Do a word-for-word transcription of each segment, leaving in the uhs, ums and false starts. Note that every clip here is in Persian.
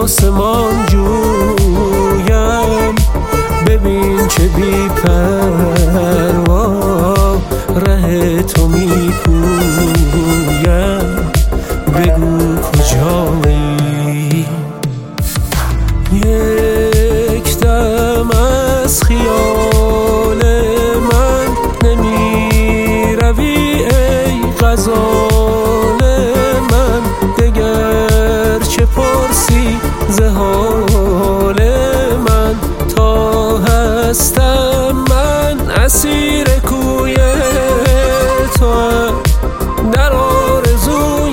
آسمان جویم، ببین چه بی پروا ره تو می پویم، بگو کجایی. یک دم از خیال من نمی روی ای غزال من، دگر چه پرسی ز حال من، تا هستم من اسیر کوی توام، در آرزوی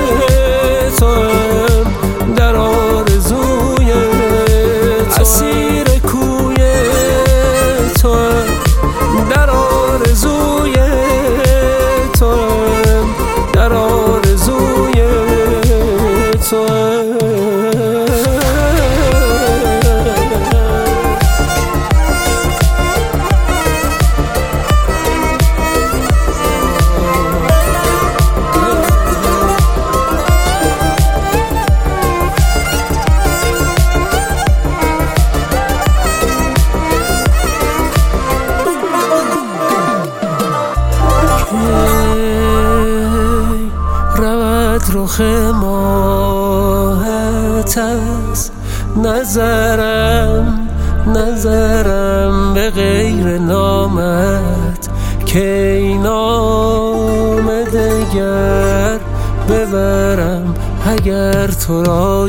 توام، در آرزوی توام، اسیر کوی توام، در آرزوی توام، در آرزوی توام. رود رخ ماهت از نظرم، نظرم به غیر نامت، که این نام دگر ببرم اگر تو را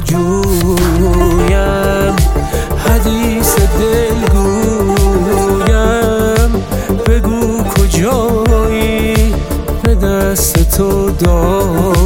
جویم. حدیث دل گویم، بگو کجایی، به دست تو دارم